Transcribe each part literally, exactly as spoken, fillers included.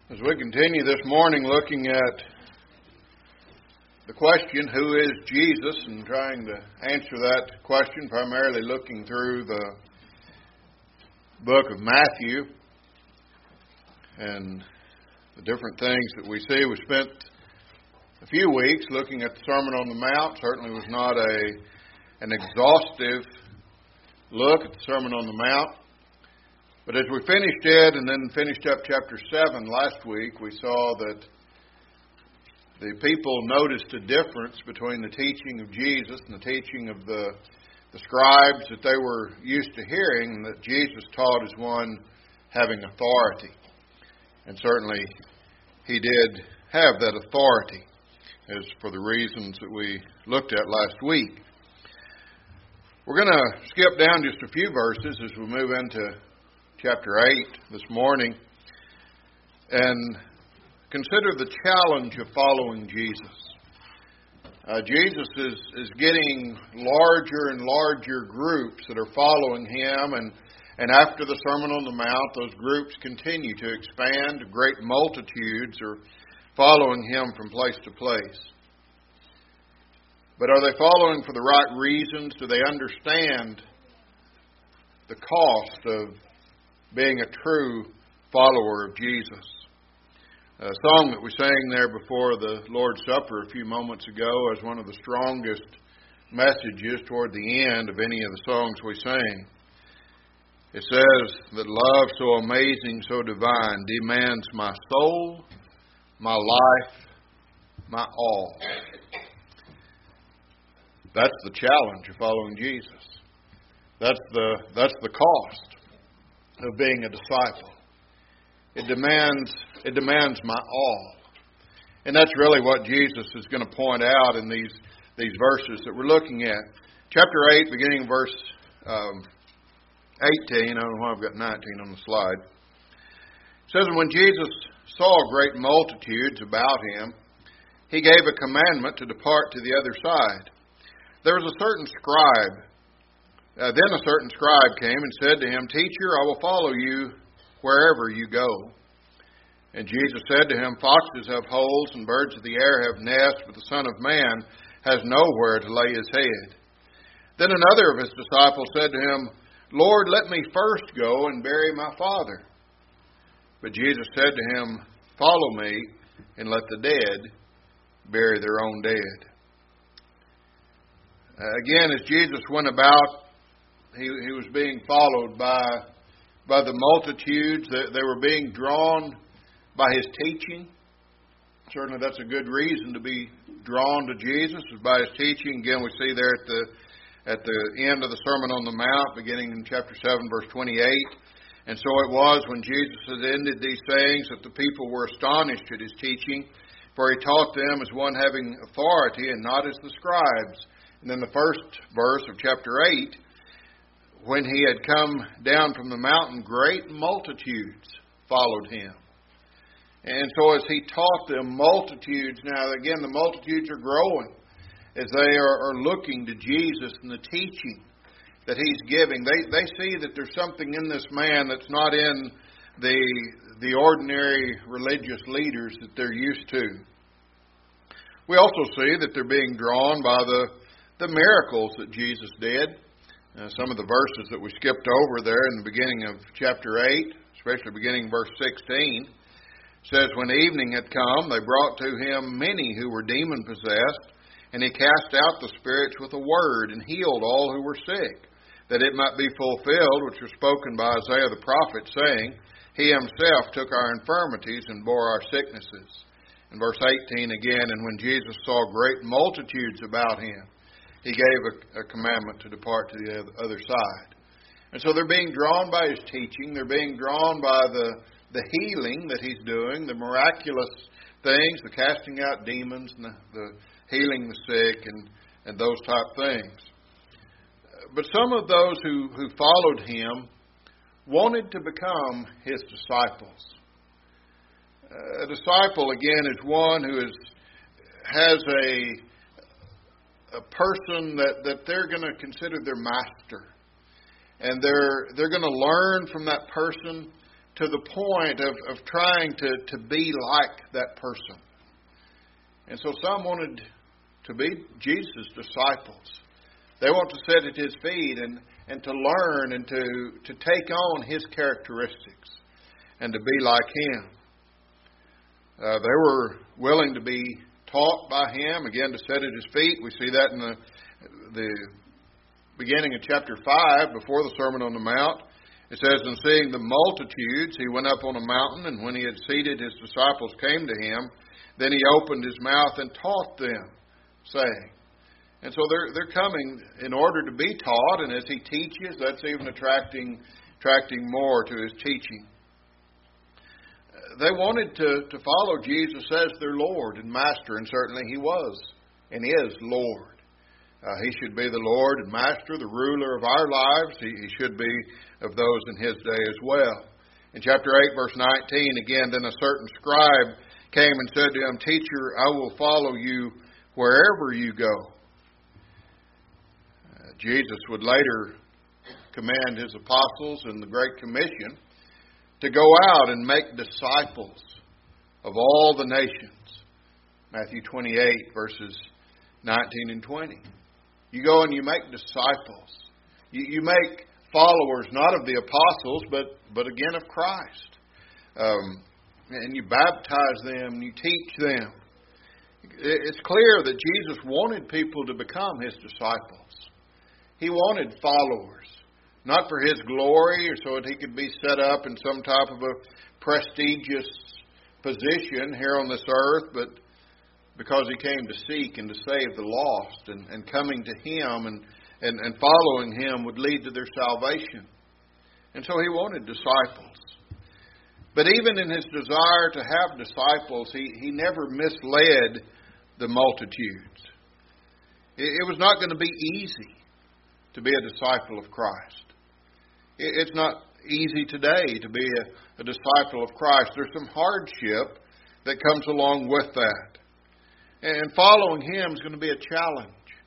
As we continue this morning looking at the question, who is Jesus, and trying to answer that question, primarily looking through the book of Matthew and the different things that we see. We spent a few weeks looking at the Sermon on the Mount. Certainly was not a an exhaustive look at the Sermon on the Mount. But as we finished it and then finished up chapter seven last week, we saw that the people noticed a difference between the teaching of Jesus and the teaching of the, the scribes that they were used to hearing, and that Jesus taught as one having authority. And certainly he did have that authority, as for the reasons that we looked at last week. We're going to skip down just a few verses as we move into chapter eight this morning and consider the challenge of following Jesus. Uh, Jesus is, is getting larger and larger groups that are following him, and, and after the Sermon on the Mount, those groups continue to expand. Great multitudes are following him from place to place. But are they following for the right reasons? Do they understand the cost of being a true follower of Jesus? A song that we sang there before the Lord's Supper a few moments ago is one of the strongest messages toward the end of any of the songs we sang. It says that love so amazing, so divine, demands my soul, my life, my all. That's the challenge of following Jesus. That's the that's the cost of being a disciple. It demands it demands my all. And that's really what Jesus is going to point out in these these verses that we're looking at. Chapter eight, beginning verse um, eighteen. I don't know why I've got nineteen on the slide. It says, "And when Jesus saw great multitudes about him, he gave a commandment to depart to the other side. There was a certain scribe. Uh, then a certain scribe came and said to him, 'Teacher, I will follow you wherever you go.' And Jesus said to him, 'Foxes have holes and birds of the air have nests, but the Son of Man has nowhere to lay his head.' Then another of his disciples said to him, 'Lord, let me first go and bury my father.' But Jesus said to him, 'Follow me, and let the dead bury their own dead.'" Uh, again, as Jesus went about, he, he was being followed by by the multitudes. They, they were being drawn by his teaching. Certainly that's a good reason to be drawn to Jesus, is by his teaching. Again, we see there at the at the end of the Sermon on the Mount, beginning in chapter seven, verse twenty-eight. "And so it was, when Jesus had ended these sayings, that the people were astonished at his teaching, for he taught them as one having authority, and not as the scribes." And then the first verse of chapter eight, "When he had come down from the mountain, great multitudes followed him." And so as he taught them, multitudes, now again, the multitudes are growing as they are, are looking to Jesus and the teaching that he's giving. They they see that there's something in this man that's not in the the ordinary religious leaders that they're used to. We also see that they're being drawn by the, the miracles that Jesus did. Uh, some of the verses that we skipped over there in the beginning of chapter eight, especially beginning verse sixteen, says, "When evening had come, they brought to him many who were demon-possessed, and he cast out the spirits with a word, and healed all who were sick, that it might be fulfilled, which was spoken by Isaiah the prophet, saying, He himself took our infirmities and bore our sicknesses." In verse eighteen again, "And when Jesus saw great multitudes about him, he gave a, a commandment to depart to the other side." And so they're being drawn by his teaching. They're being drawn by the, the healing that he's doing, the miraculous things, the casting out demons, and the, the healing the sick, and, and those type things. But some of those who, who followed him wanted to become his disciples. A disciple, again, is one who is, has a a person that, that they're going to consider their master. And they're they're going to learn from that person to the point of, of trying to, to be like that person. And so some wanted to be Jesus' disciples. They want to sit at His feet and, and to learn and to, to take on His characteristics and to be like Him. Uh, they were willing to be taught by Him, again, to sit at His feet. We see that in the, the beginning of chapter five, before the Sermon on the Mount. It says, "And seeing the multitudes, He went up on a mountain, and when He had seated, His disciples came to Him. Then He opened His mouth and taught them, saying." And so they're they're coming in order to be taught, and as He teaches, that's even attracting attracting more to His teaching. They wanted to, to follow Jesus as their Lord and Master, and certainly He was and is Lord. Uh, he should be the Lord and Master, the ruler of our lives. He, he should be of those in His day as well. In chapter eight, verse nineteen, again, "Then a certain scribe came and said to Him, Teacher, I will follow you wherever you go." Uh, Jesus would later command His apostles in the Great Commission to go out and make disciples of all the nations. Matthew twenty-eight, verses nineteen and twenty. You go and you make disciples. You, you make followers, not of the apostles, but, but again of Christ. Um, and you baptize them, and you teach them. It's clear that Jesus wanted people to become His disciples. He wanted followers, not for His glory or so that He could be set up in some type of a prestigious position here on this earth, but because He came to seek and to save the lost, and, and coming to Him and, and, and following Him would lead to their salvation. And so He wanted disciples. But even in His desire to have disciples, He, he never misled the multitudes. It, it was not going to be easy to be a disciple of Christ. It, it's not easy today to be a, a disciple of Christ. There's some hardship that comes along with that. And following Him is going to be a challenge.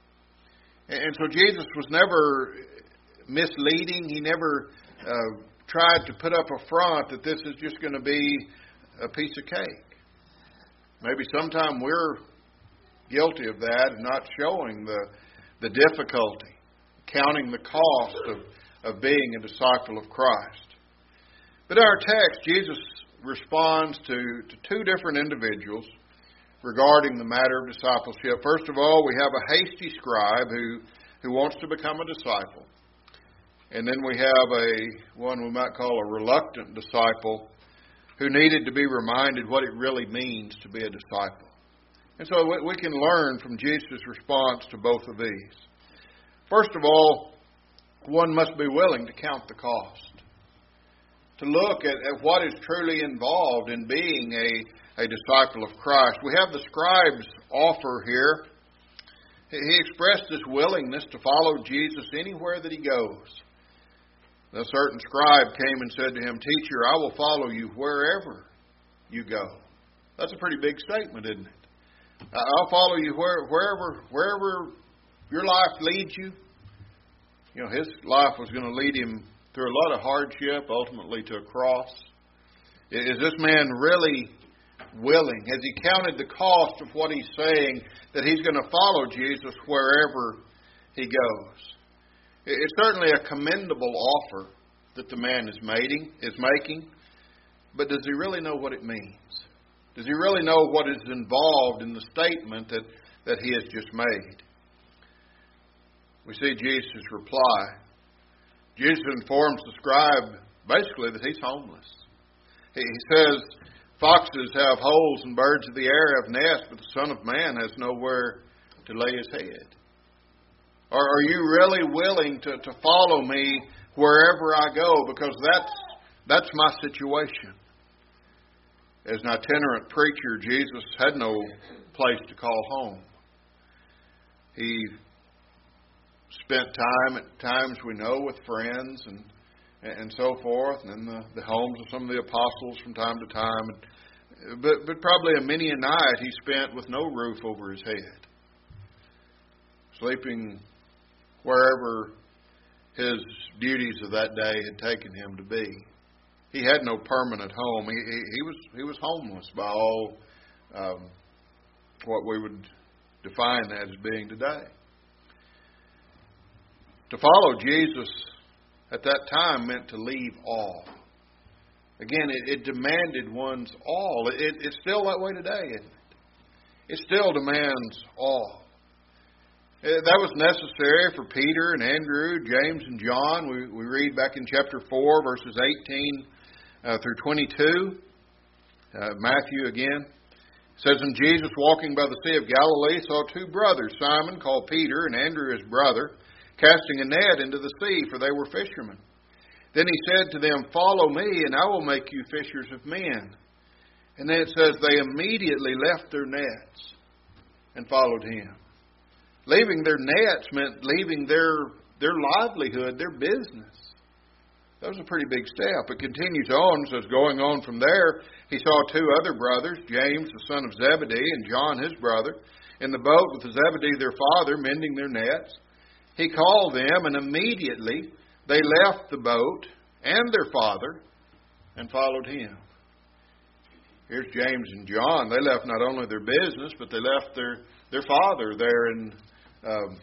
And so Jesus was never misleading. He never uh, tried to put up a front that this is just going to be a piece of cake. Maybe sometime we're guilty of that and not showing the, the difficulty, counting the cost of, of being a disciple of Christ. But in our text, Jesus responds to, to two different individuals regarding the matter of discipleship. First of all, we have a hasty scribe who, who wants to become a disciple. And then we have a one we might call a reluctant disciple who needed to be reminded what it really means to be a disciple. And so we, we can learn from Jesus' response to both of these. First of all, one must be willing to count the cost, to look at, at what is truly involved in being a a disciple of Christ. We have the scribe's offer here. He expressed his willingness to follow Jesus anywhere that He goes. A certain scribe came and said to Him, Teacher, I will follow you wherever you go. That's a pretty big statement, isn't it? I'll follow you where, wherever, wherever your life leads you. You know, his life was going to lead him through a lot of hardship, ultimately to a cross. Is this man really willing? Has he counted the cost of what he's saying, that he's going to follow Jesus wherever he goes? It's certainly a commendable offer that the man is making, is making, but does he really know what it means? Does he really know what is involved in the statement that, that he has just made? We see Jesus' reply. Jesus informs the scribe basically that he's homeless. He says, foxes have holes and birds of the air have nests, but the Son of Man has nowhere to lay His head. Or are you really willing to, to follow me wherever I go? Because that's, that's my situation. As an itinerant preacher, Jesus had no place to call home. He spent time at times, we know, with friends and and so forth, and in the, the homes of some of the apostles from time to time. But, but probably a many a night he spent with no roof over his head, sleeping wherever his duties of that day had taken him to be. he had no permanent home. He, he, he was he was homeless by all um, what we would define as being today. To follow Jesus at that time meant to leave all. Again, it, it demanded one's all. It, it's still that way today, isn't it? It still demands all. That was necessary for Peter and Andrew, James and John. We, we read back in chapter four, verses eighteen uh, through twenty-two. Uh, Matthew again. It says, And Jesus, walking by the Sea of Galilee, saw two brothers, Simon, called Peter, and Andrew his brother, casting a net into the sea, for they were fishermen. Then he said to them, Follow me, and I will make you fishers of men. And then it says, they immediately left their nets and followed him. Leaving their nets meant leaving their their livelihood, their business. That was a pretty big step. It continues on, it says, going on from there, he saw two other brothers, James, the son of Zebedee, and John, his brother, in the boat with Zebedee, their father, mending their nets. He called them, and immediately they left the boat and their father and followed him. Here's James and John. They left not only their business, but they left their, their father there in, um,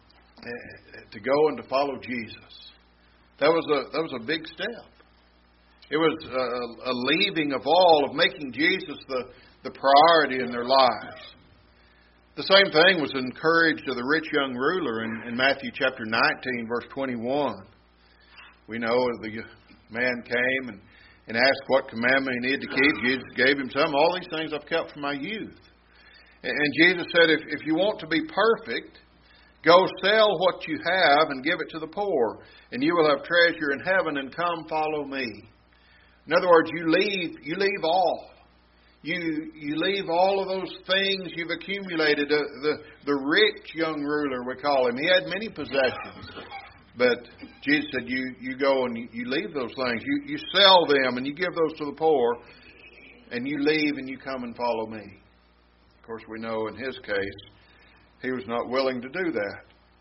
to go and to follow Jesus. That was a that was a big step. It was a, a leaving of all, of making Jesus the, the priority in their lives. The same thing was encouraged to the rich young ruler in, in Matthew chapter nineteen, verse twenty-one. We know the man came and, and asked what commandment he needed to keep. Jesus gave him some. All these things I've kept from my youth. And, and Jesus said, if, if you want to be perfect, go sell what you have and give it to the poor, and you will have treasure in heaven, and come follow me. In other words, you leave you leave all. You you leave all of those things you've accumulated. The, the, the rich young ruler, we call him, he had many possessions. But Jesus said, you, you go and you, you leave those things. You, you sell them and you give those to the poor, and you leave and you come and follow me. Of course, we know in his case, he was not willing to do that.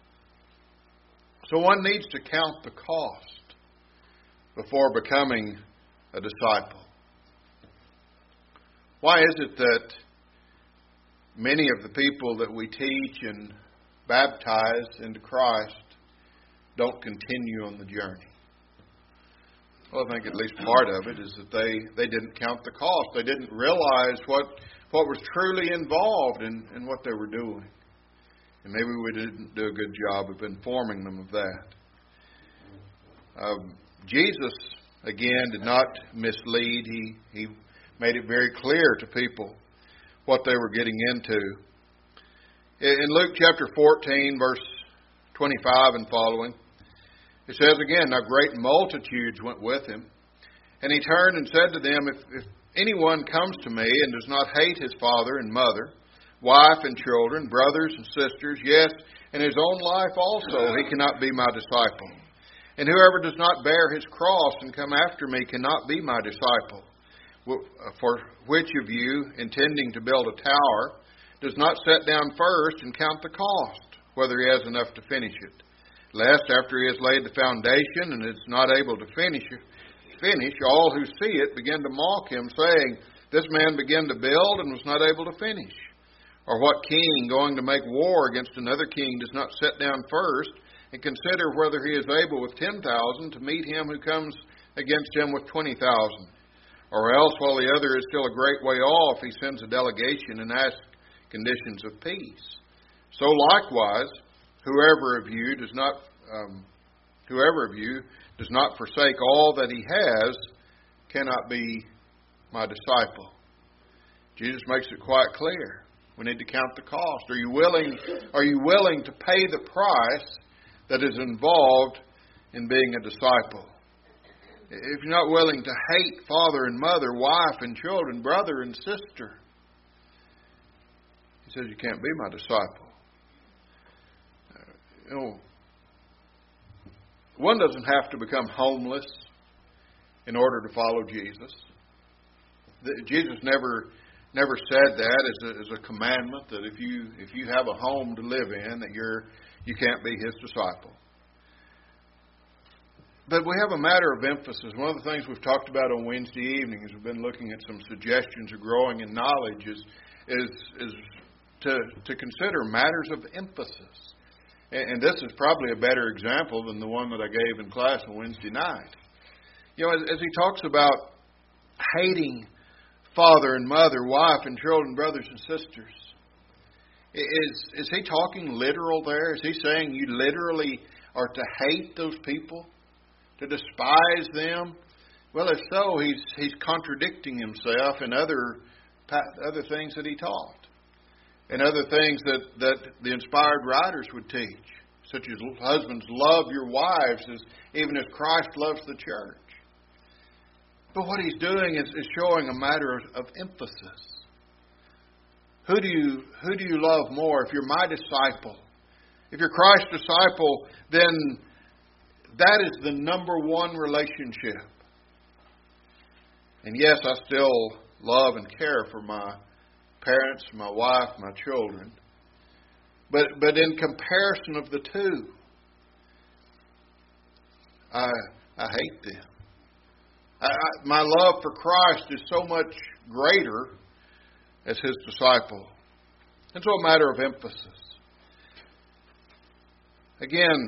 So one needs to count the cost before becoming a disciple. Why is it that many of the people that we teach and baptize into Christ don't continue on the journey? Well, I think at least part of it is that they, they didn't count the cost. They didn't realize what, what was truly involved in, in what they were doing. And maybe we didn't do a good job of informing them of that. Um, Jesus, again, did not mislead. He, he made it very clear to people what they were getting into. In Luke chapter fourteen, verse twenty-five and following, it says again, Now great multitudes went with him. And he turned and said to them, If, if anyone comes to me and does not hate his father and mother, wife and children, brothers and sisters, yes, and his own life also, he cannot be my disciple. And whoever does not bear his cross and come after me cannot be my disciple. For which of you, intending to build a tower, does not set down first and count the cost, whether he has enough to finish it? Lest after he has laid the foundation and is not able to finish it, finish, all who see it begin to mock him, saying, This man began to build and was not able to finish. Or what king, going to make war against another king, does not sit down first and consider whether he is able with ten thousand to meet him who comes against him with twenty thousand? Or else, while the other is still a great way off, he sends a delegation and asks conditions of peace. So likewise, whoever of you does not, um, whoever of you does not forsake all that he has, cannot be my disciple. Jesus makes it quite clear. We need to count the cost. Are you willing, are you willing to pay the price that is involved in being a disciple? If you're not willing to hate father and mother, wife and children, brother and sister, he says you can't be my disciple. You know, one doesn't have to become homeless in order to follow Jesus. Jesus never never said that as a, as a commandment, that if you if you have a home to live in, that you're you can't be his disciple. but we have a matter of emphasis. One of the things we've talked about on Wednesday evening as we've been looking at some suggestions of growing in knowledge is is, is to, to consider matters of emphasis. And, and this is probably a better example than the one that I gave in class on Wednesday night. You know, as, as he talks about hating father and mother, wife and children, brothers and sisters, is, is he talking literal there? Is he saying you literally are to hate those people? To despise them? Well, if so, he's he's contradicting himself in other other things that he taught, and other things that, that the inspired writers would teach, such as husbands, love your wives as even as Christ loves the church. But what he's doing is, is showing a matter of, of emphasis. Who do you who do you love more? If you're my disciple, if you're Christ's disciple, then that is the number one relationship. And yes, I still love and care for my parents, my wife, my children. But but in comparison of the two, I I hate them. I, I, my love for Christ is so much greater as His disciple. It's a matter of emphasis. Again,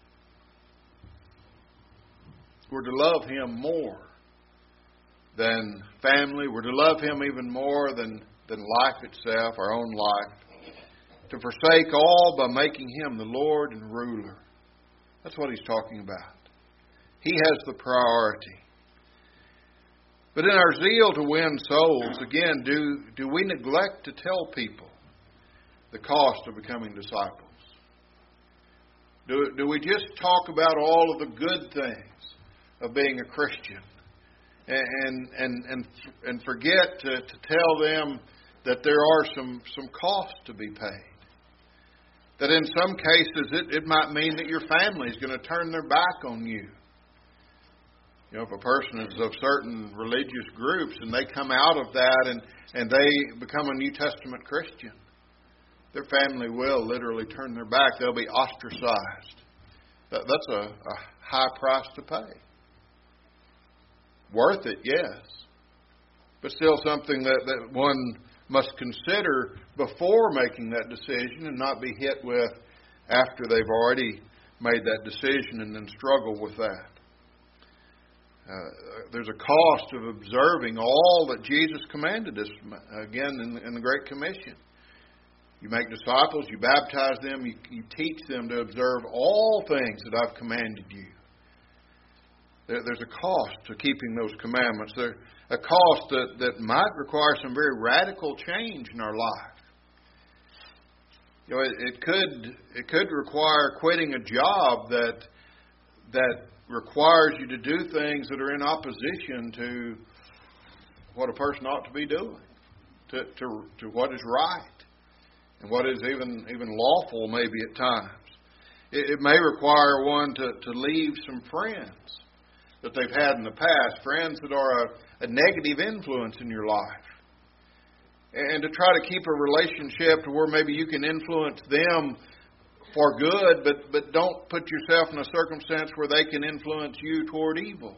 we're to love Him more than family. We're to love Him even more than, than life itself, our own life. To forsake all by making Him the Lord and ruler. That's what He's talking about. He has the priority. But in our zeal to win souls, again, do, do we neglect to tell people the cost of becoming disciples? Do, do we just talk about all of the good things of being a Christian and and and and forget to, to tell them that there are some, some costs to be paid? That in some cases it, it might mean that your family is going to turn their back on you. You know, if a person is of certain religious groups and they come out of that and, and they become a New Testament Christian, their family will literally turn their back. They'll be ostracized. That, that's a, a high price to pay. Worth it, yes. But still something that, that one must consider before making that decision and not be hit with after they've already made that decision and then struggle with that. Uh, there's a cost of observing all that Jesus commanded us, again, in, in the Great Commission. You make disciples, you baptize them, you, you teach them to observe all things that I've commanded you. There, there's a cost to keeping those commandments. There's a cost that, that might require some very radical change in our life. You know, it, it could it could require quitting a job that that requires you to do things that are in opposition to what a person ought to be doing, to to, to what is right. And what is even even lawful maybe at times. It, it may require one to, to leave some friends that they've had in the past, friends that are a, a negative influence in your life. And to try to keep a relationship to where maybe you can influence them for good, but, but don't put yourself in a circumstance where they can influence you toward evil.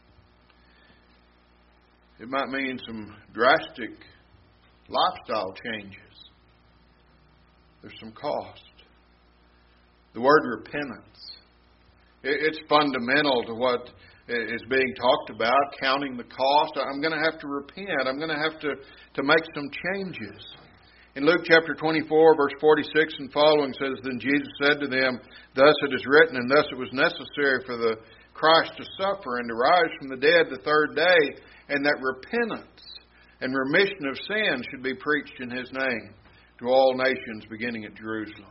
It might mean some drastic lifestyle changes. There's some cost. The word repentance. It's fundamental to what is being talked about, counting the cost. I'm going to have to repent. I'm going to have to, to make some changes. In Luke chapter twenty-four, verse forty-six and following says, Then Jesus said to them, Thus it is written, and thus it was necessary for the Christ to suffer and to rise from the dead the third day, and that repentance and remission of sins should be preached in His name to all nations, beginning at Jerusalem.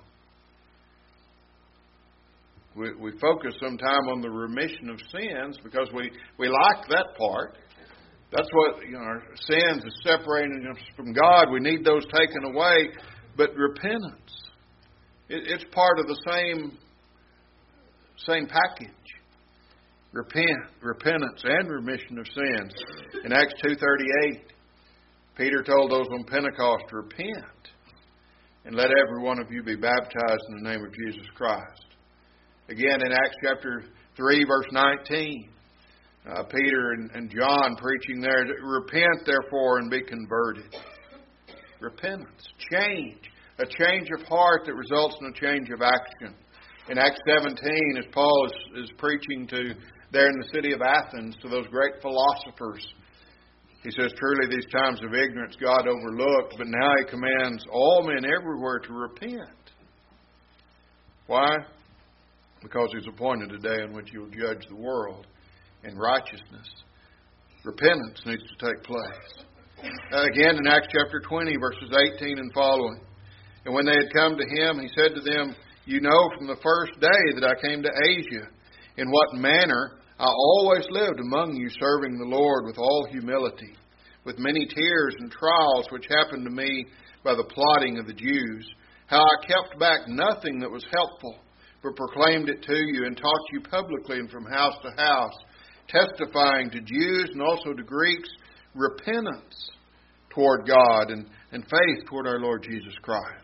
We, we focus sometime on the remission of sins because we, we like that part. That's what, you know, our sins is separating us from God. We need those taken away. But repentance, it, it's part of the same, same package. Repent, repentance and remission of sins. In Acts two thirty-eight, Peter told those on Pentecost, repent. And let every one of you be baptized in the name of Jesus Christ. Again, in Acts chapter three, verse nineteen. Uh, Peter and, and John preaching there, repent therefore and be converted. Repentance, change, a change of heart that results in a change of action. In Acts seventeen, as Paul is, is preaching to there in the city of Athens to those great philosophers, he says, truly these times of ignorance God overlooked, but now He commands all men everywhere to repent. Why? Because He's appointed a day in which He will judge the world in righteousness. Repentance needs to take place. Uh, again in Acts chapter twenty, verses eighteen and following. And when they had come to Him, He said to them, you know from the first day that I came to Asia, in what manner I always lived among you, serving the Lord with all humility, with many tears and trials which happened to me by the plotting of the Jews, how I kept back nothing that was helpful, but proclaimed it to you and taught you publicly and from house to house, testifying to Jews and also to Greeks repentance toward God and, and faith toward our Lord Jesus Christ.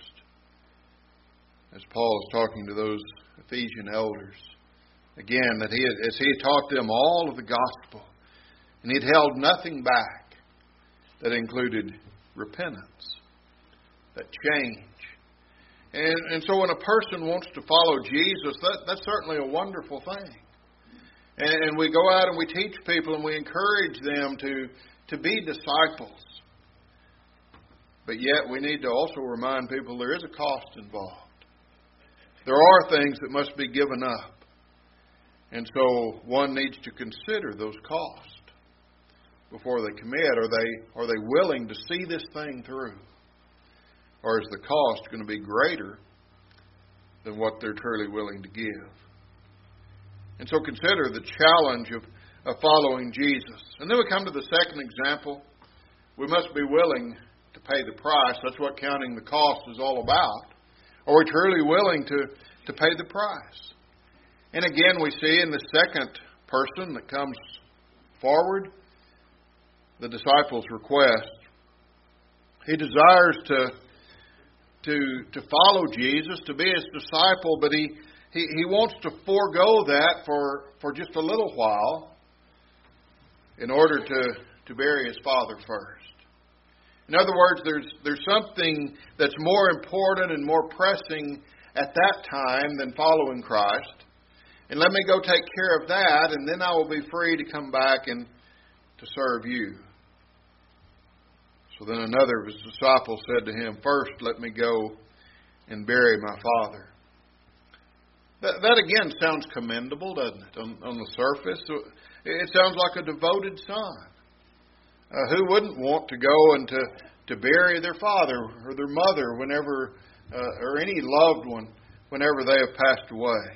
As Paul is talking to those Ephesian elders, again, that he had, as he had taught them all of the gospel, and he had held nothing back, that included repentance, that change. And, and so when a person wants to follow Jesus, that, that's certainly a wonderful thing. And, and we go out and we teach people and we encourage them to, to be disciples. But yet we need to also remind people there is a cost involved. There are things that must be given up. And so one needs to consider those costs before they commit. Are they, are they willing to see this thing through? Or is the cost going to be greater than what they're truly willing to give? And so consider the challenge of, of following Jesus. And then we come to the second example. We must be willing to pay the price. That's what counting the cost is all about. Are we truly willing to, to pay the price? And again, we see in the second person that comes forward, the disciples' request. He desires to, to, to follow Jesus, to be His disciple, but he, he, he wants to forego that for, for just a little while in order to, to bury his father first. In other words, there's, there's something that's more important and more pressing at that time than following Christ. And let me go take care of that, and then I will be free to come back and to serve you. So then another of his disciples said to him, first let me go and bury my father. That, that again sounds commendable, doesn't it, on, on the surface? It sounds like a devoted son. Uh, who wouldn't want to go and to, to bury their father or their mother whenever, uh, or any loved one, whenever they have passed away?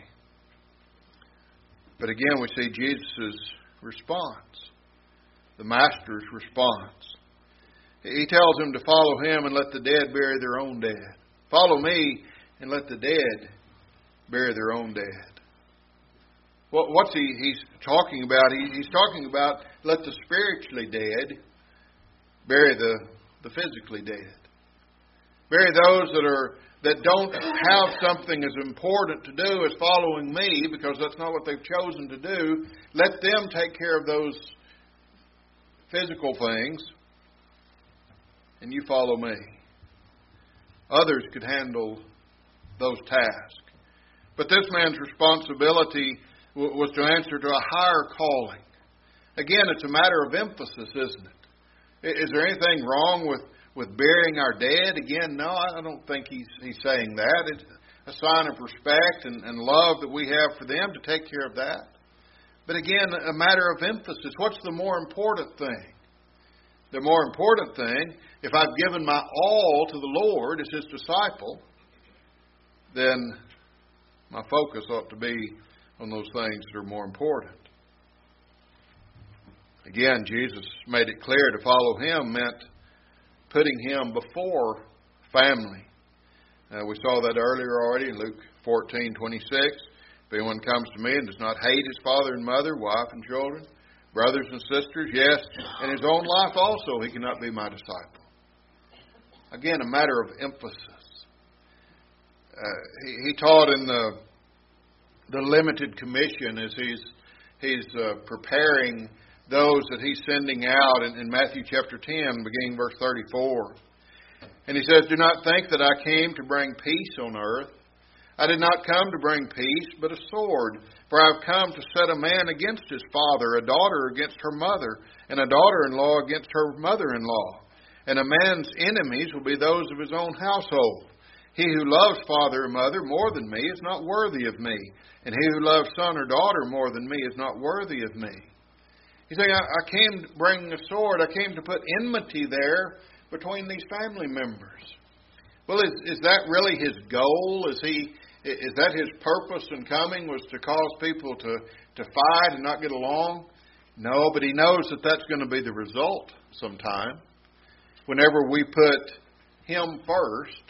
But again, we see Jesus' response, the Master's response. He tells them to follow Him and let the dead bury their own dead. Follow me and let the dead bury their own dead. What, what's he he's talking about? He, he's talking about let the spiritually dead bury the, the physically dead. Bury those that are that don't have something as important to do as following me, because that's not what they've chosen to do. Let them take care of those physical things, and you follow me. Others could handle those tasks. But this man's responsibility w- was to answer to a higher calling. Again, it's a matter of emphasis, isn't it? Is there anything wrong with, with burying our dead? Again, no, I don't think he's, he's saying that. It's a sign of respect and, and love that we have for them to take care of that. But again, a matter of emphasis. What's the more important thing? The more important thing, if I've given my all to the Lord as His disciple, then my focus ought to be on those things that are more important. Again, Jesus made it clear to follow Him meant putting Him before family. Uh, we saw that earlier already in Luke fourteen twenty-six. If anyone comes to me and does not hate his father and mother, wife and children, brothers and sisters, yes, and his own life also, he cannot be my disciple. Again, a matter of emphasis. Uh, he, he taught in the the limited commission as He's He's uh, preparing those that He's sending out in, in Matthew chapter ten, beginning verse thirty-four. And He says, "Do not think that I came to bring peace on earth. I did not come to bring peace, but a sword. For I have come to set a man against his father, a daughter against her mother, and a daughter-in-law against her mother-in-law. And a man's enemies will be those of his own household. He who loves father or mother more than me is not worthy of me, and he who loves son or daughter more than me is not worthy of me." He's saying, I, I came to bring a sword. I came to put enmity there between these family members. Well, is, is that really His goal? Is he is that His purpose in coming, was to cause people to, to fight and not get along? No, but He knows that that's going to be the result sometime. Whenever we put Him first,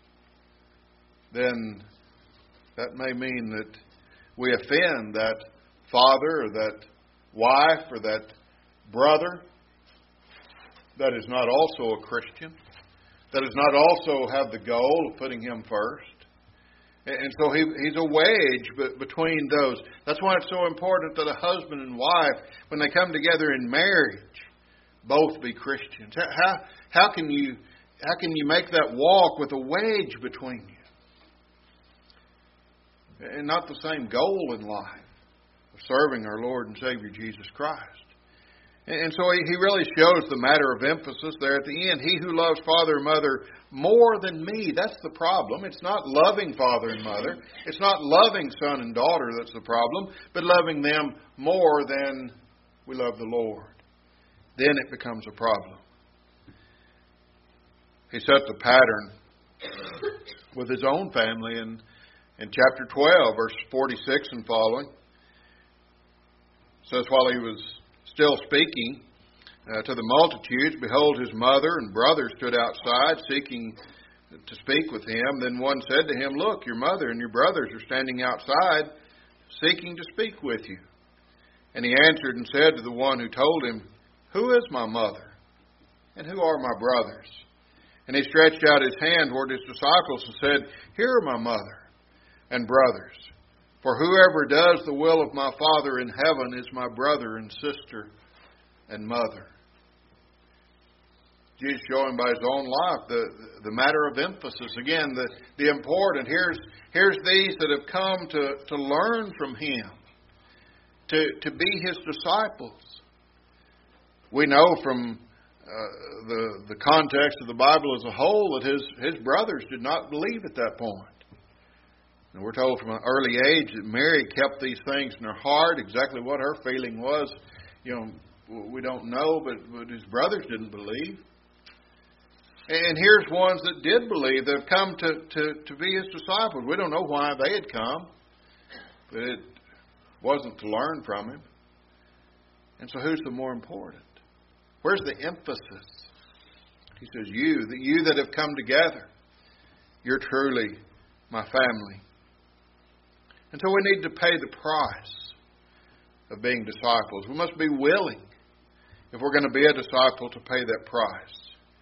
then that may mean that we offend that father or that wife or that brother that is not also a Christian, that does not also have the goal of putting Him first. And so he, He's a wedge between those. That's why it's so important that a husband and wife, when they come together in marriage, both be Christians. How, how can you how can you make that walk with a wedge between you? And not the same goal in life of serving our Lord and Savior Jesus Christ. And so he really shows the matter of emphasis there at the end. He who loves father and mother more than me, that's the problem. It's not loving father and mother. It's not loving son and daughter that's the problem, but loving them more than we love the Lord. Then it becomes a problem. He set the pattern with His own family in, in chapter twelve, verse forty-six and following. It says, while He was still speaking uh, to the multitudes, behold, His mother and brothers stood outside seeking to speak with Him. Then one said to Him, "Look, your mother and your brothers are standing outside seeking to speak with you." And He answered and said to the one who told Him, "Who is my mother? And who are my brothers?" And He stretched out His hand toward His disciples and said, "Here are my mother and brothers. For whoever does the will of my Father in heaven is my brother and sister and mother." Jesus showing by His own life the, the matter of emphasis. Again, the, the important. Here's, here's these that have come to, to learn from Him, to, to be His disciples. We know from uh, the, the context of the Bible as a whole that his, his brothers did not believe at that point. And we're told from an early age that Mary kept these things in her heart. Exactly what her feeling was, you know, we don't know, but, but his brothers didn't believe. And here's ones that did believe, that have come to, to, to be His disciples. We don't know why they had come, but it wasn't to learn from Him. And so who's the more important? Where's the emphasis? He says, you, that you that have come together, you're truly my family. And so we need to pay the price of being disciples. We must be willing, if we're going to be a disciple, to pay that price.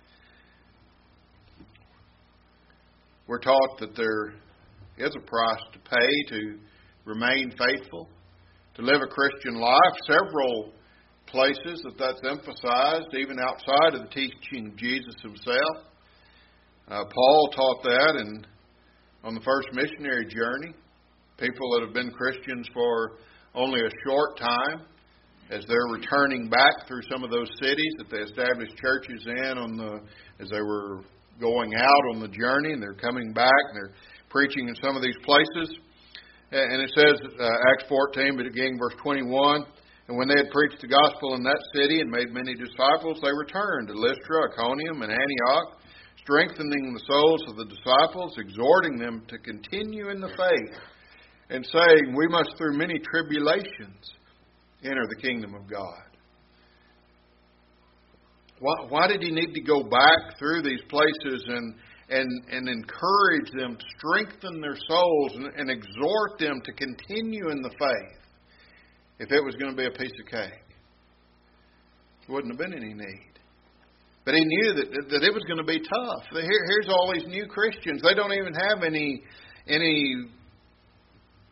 We're taught that there is a price to pay to remain faithful, to live a Christian life. Several places that that's emphasized, even outside of the teaching of Jesus Himself. Uh, Paul taught that in, on the first missionary journey. People that have been Christians for only a short time, as they're returning back through some of those cities that they established churches in on the as they were going out on the journey, and they're coming back and they're preaching in some of these places. And it says, uh, Acts fourteen, beginning verse twenty-one, "And when they had preached the gospel in that city and made many disciples, they returned to Lystra, Iconium, and Antioch, strengthening the souls of the disciples, exhorting them to continue in the faith, and saying, we must through many tribulations enter the kingdom of God." Why, why did He need to go back through these places and and, and encourage them to strengthen their souls and, and exhort them to continue in the faith if it was going to be a piece of cake? There wouldn't have been any need. But He knew that, that it was going to be tough. Here, here's all these new Christians. They don't even have any any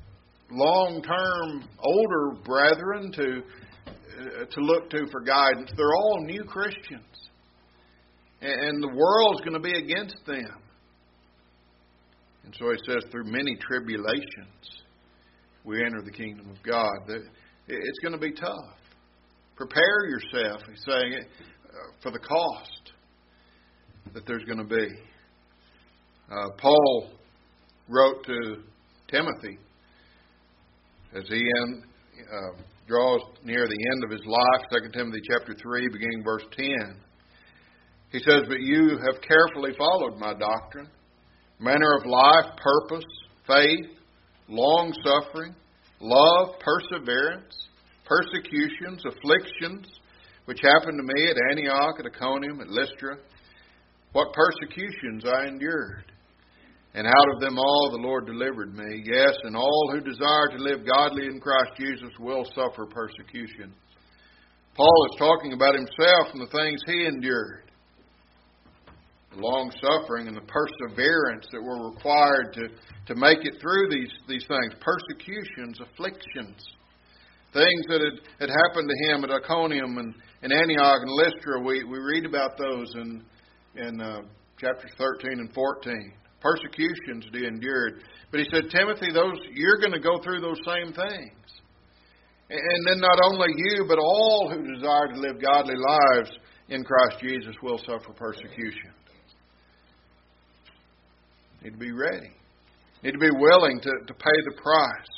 long-term older brethren to uh, to look to for guidance. They're all new Christians. And the world's going to be against them. And so he says, through many tribulations, we enter the kingdom of God. It's going to be tough. Prepare yourself, he's saying, for the cost that there's going to be. Uh, Paul wrote to Timothy as he in, uh, draws near the end of his life, Second Timothy chapter three, beginning verse ten. He says, but you have carefully followed my doctrine, manner of life, purpose, faith, long-suffering, love, perseverance, persecutions, afflictions, which happened to me at Antioch, at Iconium, at Lystra. What persecutions I endured. And out of them all the Lord delivered me. Yes, and all who desire to live godly in Christ Jesus will suffer persecution. Paul is talking about himself and the things he endured. The long-suffering and the perseverance that were required to, to make it through these, these things. Persecutions, afflictions. Things that had, had happened to him at Iconium and, and Antioch and Lystra. We, we read about those in, in uh, chapters thirteen and fourteen. Persecutions he endured. But he said, Timothy, those you're going to go through those same things. And then not only you, but all who desire to live godly lives in Christ Jesus will suffer persecution. Need to be ready. Need to be willing to, to pay the price.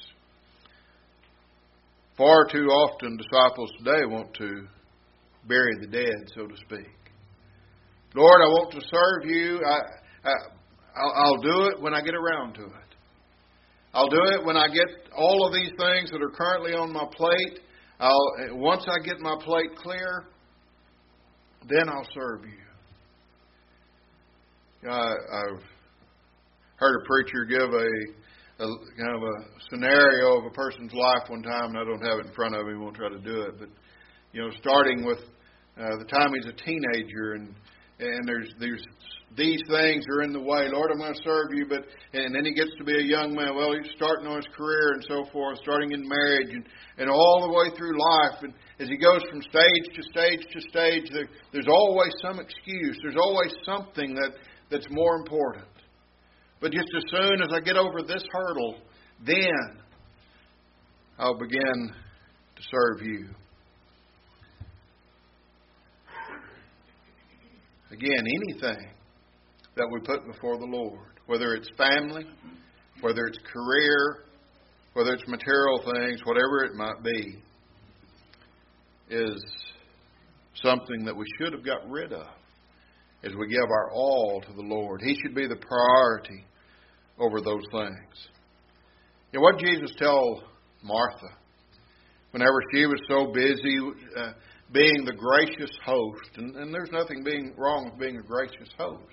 Far too often disciples today want to bury the dead, so to speak. Lord, I want to serve you. I, I, I'll, I'll do it when I get around to it. I'll do it when I get all of these things that are currently on my plate. I'll once I get my plate clear, then I'll serve you. I, I've heard a preacher give a, a kind of a scenario of a person's life one time, and I don't have it in front of me. Won't try to do it, but you know, starting with uh, the time he's a teenager, and and there's there's these things are in the way. Lord, I'm going to serve you, but and then he gets to be a young man. Well, he's starting on his career and so forth, starting in marriage, and, and all the way through life. And as he goes from stage to stage to stage, there, there's always some excuse. There's always something that, that's more important. But just as soon as I get over this hurdle, then I'll begin to serve you. Again, anything that we put before the Lord, whether it's family, whether it's career, whether it's material things, whatever it might be, is something that we should have got rid of as we give our all to the Lord. He should be the priority over those things. You know, what did Jesus tell Martha whenever she was so busy uh, being the gracious host? And, and there's nothing being wrong with being a gracious host.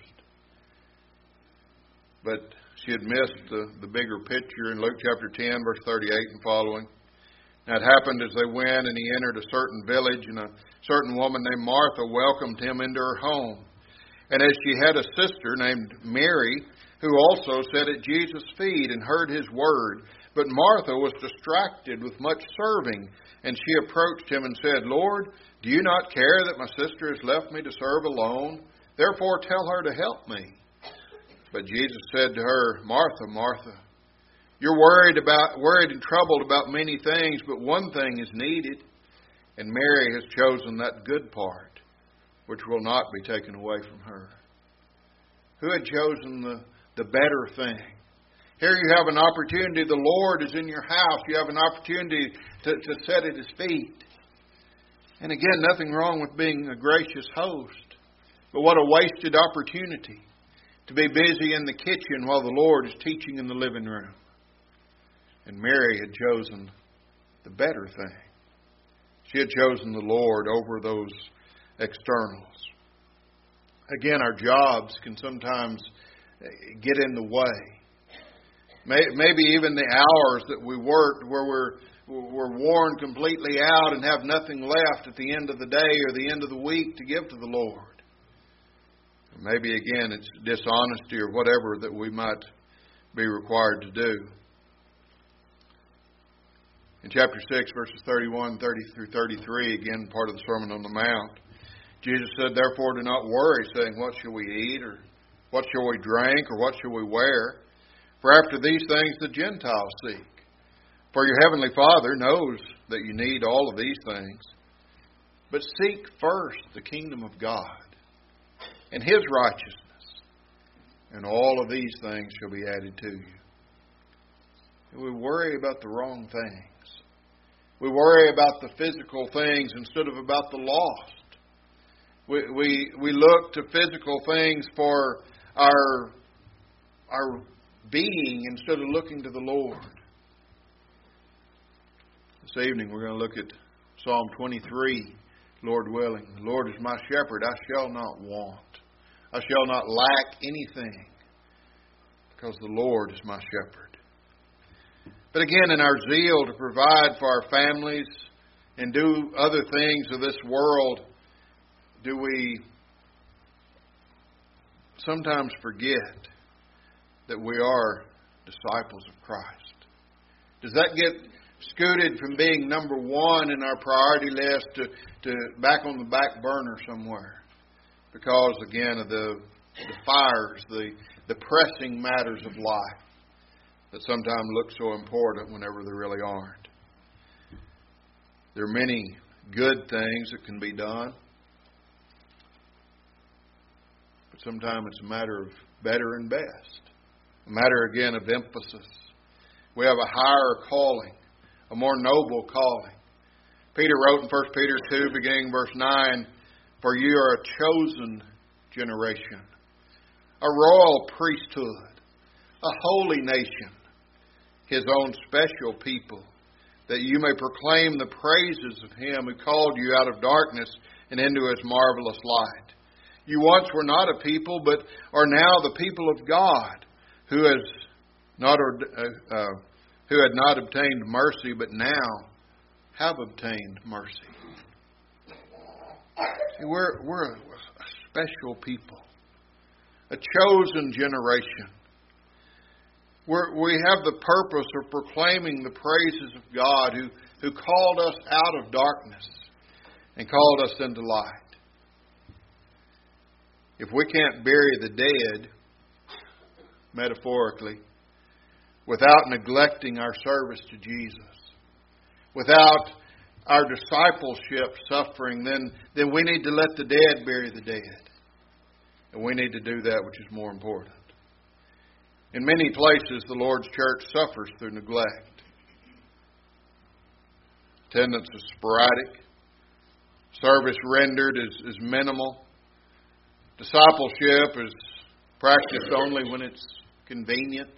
But she had missed the, the bigger picture in Luke chapter ten, verse thirty-eight and following. Now it happened as they went, and he entered a certain village, and a certain woman named Martha welcomed him into her home. And as she had a sister named Mary, who also sat at Jesus' feet and heard his word. But Martha was distracted with much serving, and she approached him and said, Lord, do you not care that my sister has left me to serve alone? Therefore tell her to help me. But Jesus said to her, Martha, Martha, you're worried about worried and troubled about many things, but one thing is needed, and Mary has chosen that good part, which will not be taken away from her. Who had chosen the, the better thing? Here you have an opportunity. The Lord is in your house. You have an opportunity to, to sit at his feet. And again, nothing wrong with being a gracious host, but what a wasted opportunity to be busy in the kitchen while the Lord is teaching in the living room. And Mary had chosen the better thing. She had chosen the Lord over those externals. Again, our jobs can sometimes get in the way. Maybe even the hours that we work where we're, we're worn completely out and have nothing left at the end of the day or the end of the week to give to the Lord. Maybe, again, it's dishonesty or whatever that we might be required to do. In chapter six, verses thirty-one, thirty through thirty-three, again part of the Sermon on the Mount, Jesus said, "Therefore do not worry, saying, what shall we eat, or what shall we drink, or what shall we wear? For after these things the Gentiles seek. For your heavenly Father knows that you need all of these things. But seek first the kingdom of God and His righteousness, and all of these things shall be added to you." And we worry about the wrong things. We worry about the physical things instead of about the lost. We we we look to physical things for our our being instead of looking to the Lord. This evening we're going to look at Psalm twenty-three, Lord willing. "The Lord is my shepherd, I shall not want. I shall not lack anything, because the Lord is my shepherd." But again, in our zeal to provide for our families and do other things of this world, do we sometimes forget that we are disciples of Christ? Does that get scooted from being number one in our priority list to, to back on the back burner somewhere? Because, again, of the, the fires, the, the pressing matters of life that sometimes look so important whenever they really aren't. There are many good things that can be done, but sometimes it's a matter of better and best. A matter, again, of emphasis. We have a higher calling, a more noble calling. Peter wrote in First Peter two, beginning verse nine, "For you are a chosen generation, a royal priesthood, a holy nation, His own special people, that you may proclaim the praises of Him who called you out of darkness and into His marvelous light. You once were not a people, but are now the people of God, who has not uh, uh, who had not obtained mercy, but now have obtained mercy." See, we're we're a special people, a chosen generation. We're, we have the purpose of proclaiming the praises of God, who who called us out of darkness and called us into light. If we can't bury the dead, metaphorically, without neglecting our service to Jesus, without our discipleship suffering, then, then we need to let the dead bury the dead. And we need to do that which is more important. In many places, the Lord's church suffers through neglect. Attendance is sporadic. Service rendered is, is minimal. Discipleship is practiced only when it's convenient.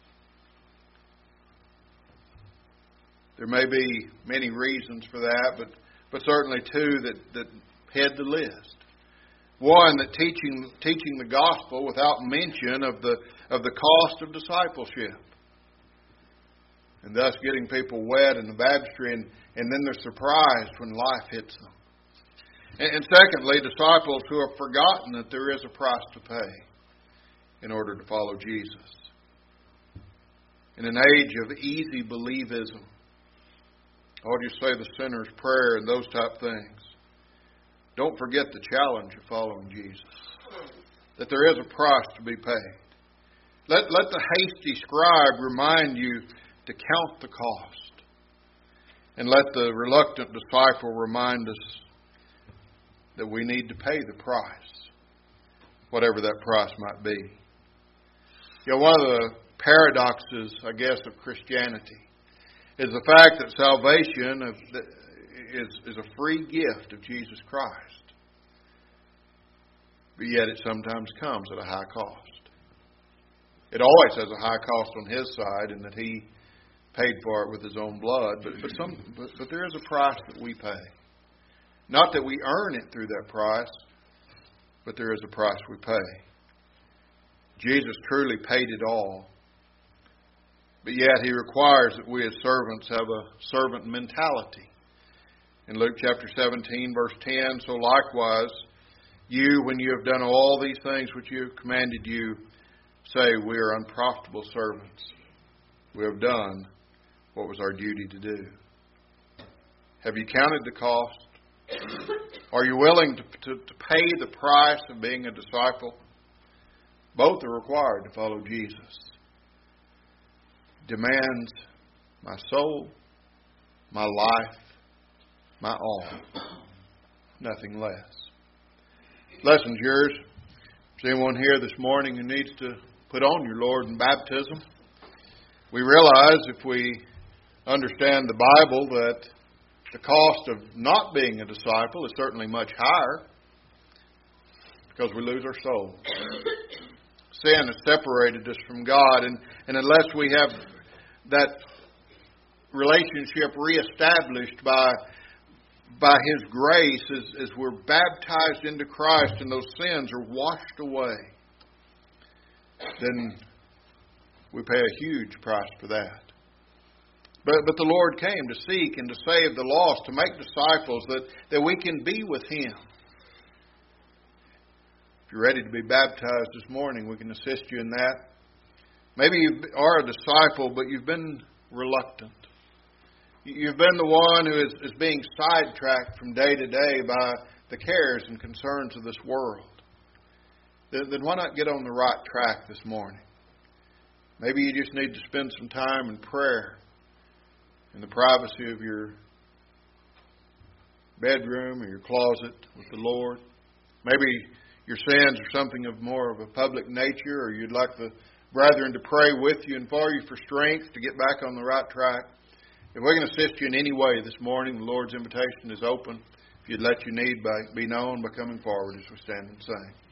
There may be many reasons for that, but, but certainly two that, that head the list. One, that teaching teaching the gospel without mention of the of the cost of discipleship, and thus getting people wet in the baptistry, and, and then they're surprised when life hits them. And, and secondly, disciples who have forgotten that there is a price to pay in order to follow Jesus. In an age of easy believism, I'll just say the sinner's prayer and those type things, don't forget the challenge of following Jesus. That there is a price to be paid. Let, let the hasty scribe remind you to count the cost. And let the reluctant disciple remind us that we need to pay the price, whatever that price might be. You know, one of the paradoxes, I guess, of Christianity is the fact that salvation is, is a free gift of Jesus Christ. But yet it sometimes comes at a high cost. It always has a high cost on His side in that He paid for it with His own blood. But but, some, but but there is a price that we pay. Not that we earn it through that price, but there is a price we pay. Jesus truly paid it all. But yet He requires that we as servants have a servant mentality. In Luke chapter seventeen, verse ten, "So likewise, you, when you have done all these things which you have commanded you, say, we are unprofitable servants. We have done what was our duty to do." Have you counted the cost? Are you willing to, to, to pay the price of being a disciple? Both are required to follow Jesus. Demands my soul, my life, my all. Nothing less. Lesson's yours. Is there anyone here this morning who needs to put on your Lord in baptism? We realize if we understand the Bible that the cost of not being a disciple is certainly much higher because we lose our soul. Sin has separated us from God, and, and unless we have that relationship reestablished by, by His grace as, as we're baptized into Christ and those sins are washed away, then we pay a huge price for that. But, but the Lord came to seek and to save the lost, to make disciples that, that we can be with Him. If you're ready to be baptized this morning, we can assist you in that. Maybe you are a disciple, but you've been reluctant. You've been the one who is, is being sidetracked from day to day by the cares and concerns of this world. Then, then why not get on the right track this morning? Maybe you just need to spend some time in prayer in the privacy of your bedroom or your closet with the Lord. Maybe your sins are something of more of a public nature, or you'd like the brethren to pray with you and for you for strength to get back on the right track. If we can assist you in any way this morning, the Lord's invitation is open. If you'd let your need by, be known by coming forward as we stand and sing.